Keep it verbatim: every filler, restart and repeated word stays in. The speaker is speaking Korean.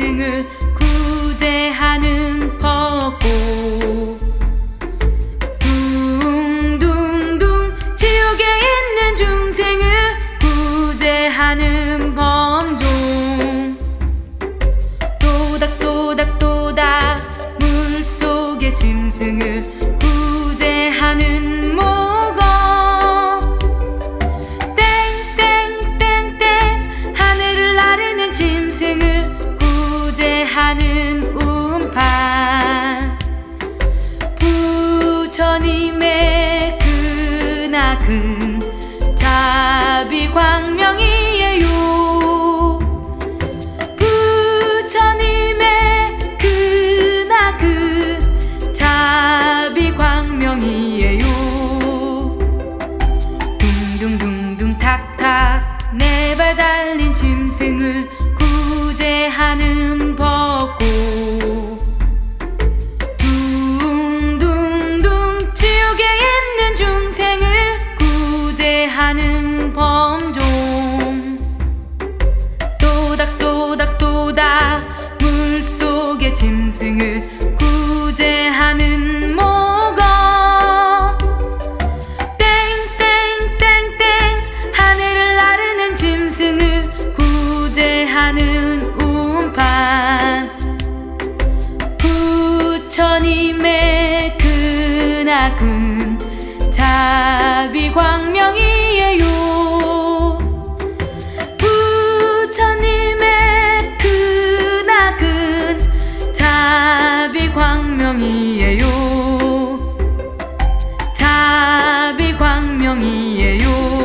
짐승을 구제하는 벚꽃. 둥둥둥 지옥에 있는 중생을 구제하는 범종. 또닥또닥또닥 물속의 짐승을 구제하는 목어. 땡땡땡땡 하늘을 나르는 짐승을 구제하는 운판. 부처님의 크나큰 자비광명이에요. 부처님의 크나큰 자비광명이에요. 둥둥둥둥 탁탁 네 발 달린 짐승을 구제하는 벚꽃. 둥둥둥 지옥에 있는 중생을 구제하는 범종. 또닥또닥또닥 물속의 짐승을 구제하는 목어. 땡땡땡땡 하늘을 나르는 짐승을 구제하는 운판. 부처님의 크나큰 자비광명이에요. 부처님의 크나큰 자비광명이에요. 자비광명이에요.